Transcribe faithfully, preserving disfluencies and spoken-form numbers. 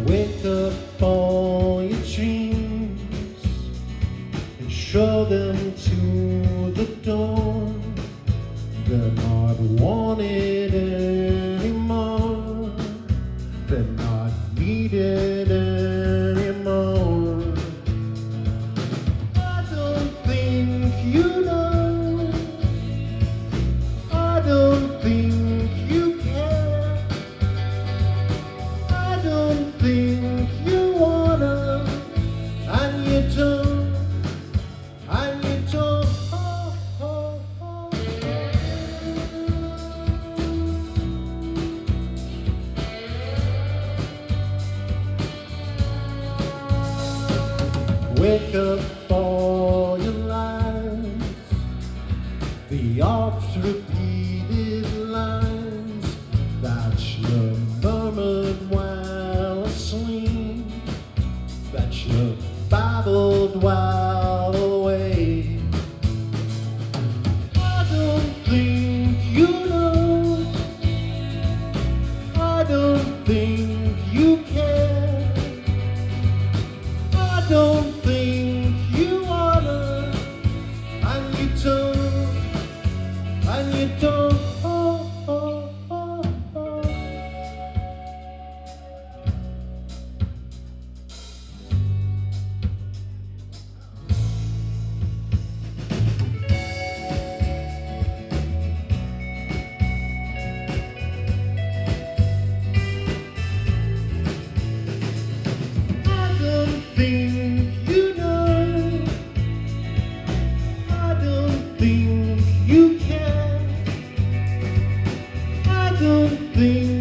Wake up all your dreams and show them to the dawn. They're not wanted anymore. They're not needed anymore. I don't think you know. I don't think you care. I don't think you wanna. And you don't. And you don't. Oh, oh, oh. Wake up all your lies, the oft-repeated lines that you murmured while asleep, that you babbled while awake. I don't think you know. I don't think you care. I don't think you wanna, and you don't, and you don't. Oh, oh, oh, oh. I don't think you know. I don't think you care. I don't think